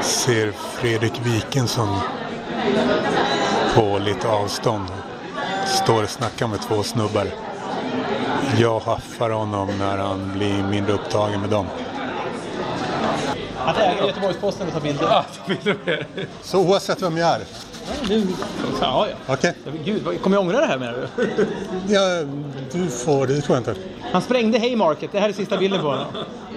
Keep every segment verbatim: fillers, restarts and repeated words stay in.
Ser Fredrik Wikingsson på lite avstånd. Står och snackar med två snubbar. Jag haffar honom när han blir mindre upptagen med dem. Att äga Göteborgs-Posten och ta bilder. Ja, ta bilder med er. Så oavsett vem jag är? Ja, du, ja, ja. Okej. Gud, vad- kommer jag ångra det här med du? Ja, du får det, tror jag inte. Han sprängde Haymarket. Det här är sista bilden på honom.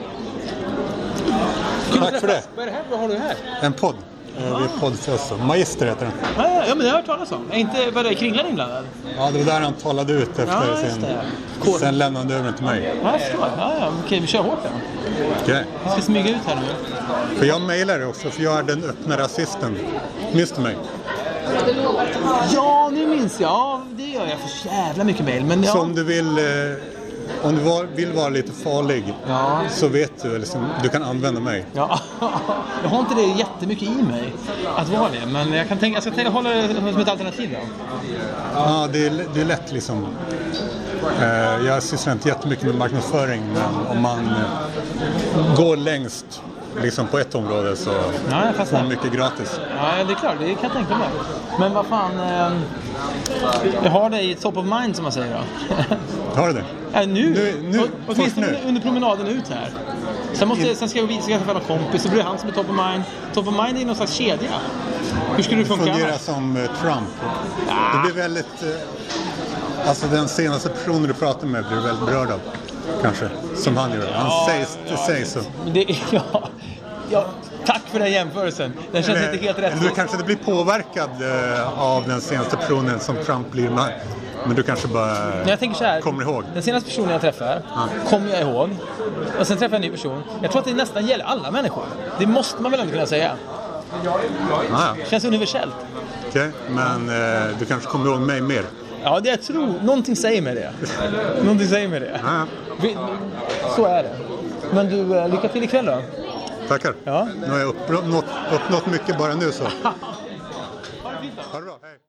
Tack för det. Vad är det här? Vad har du här? En podd. Eh, Vi är poddfest. Magister heter den. Ja, ja, ja, men det har jag hört talas om. Är inte, vad är det, Kringlan inblandad? Ja, det var där han talade ut efter Ja, just sin... det. Sen lämnade han över den till mig. Ja, jag förstår. Ja, ja, okej, vi kör hårt då. Okej. Vi ska smyga ut här nu. För jag mejlar det också, för jag är den öppna rasisten. Minns du mig? Ja, nu minns jag. Ja, det gör jag för jävla mycket mejl. Men ja. Så om du vill... Eh, om du var, vill vara lite farlig, Ja. så vet du, eller så, du kan använda mig. Ja, jag har inte det jättemycket i mig att vara det, men jag kan tänka, jag ska tänka hålla det som ett alternativ då. Ja, det är, det är lätt liksom. Eh, jag sysslar inte jättemycket med marknadsföring, men om man eh, går längst liksom på ett område så Ja, jag får fattar. man mycket gratis. Ja, det är klart, det kan jag tänka mig. Men vad fan, eh, jag har det i top of mind som man säger då. Har du det? Ja, nu, Nu- nu, Och- först åtminstone nu. under promenaden ut här. Sen, måste, sen ska jag visa för en kompis, så blir det han som är top of mind. Top of mind är någon slags kedja. Hur skulle det funka Fungerar annars? som eh, Trump. Det blir väldigt... Eh, alltså den senaste personen du pratar med blir du väldigt berörd av. Kanske. Som han gör. Han Ja, sägs, det sägs så. Men det, ja, ja, tack för den jämförelsen. Den känns Eller- inte helt eller rätt. Du kanske inte blir påverkad eh, av den senaste personen som Trump blir med. Men du kanske bara Men jag tänker så här, kommer ihåg. den senaste personen jag träffar kommer jag ihåg. Och sen träffar jag en ny person. Jag tror att det nästan gäller alla människor. Det måste man väl ändå kunna säga. Ah, ja. Känns universellt. Okej, men eh, du kanske kommer ihåg mig mer. Ja, det jag tror. Någonting säger mig det. Någonting säger mig det. Ah, ja. Vi- Så är det. Men du, eh, lycka till ikväll då. Tackar. Ja. Nu har jag uppnått, uppnått mycket bara nu så. Ha det bra, hej.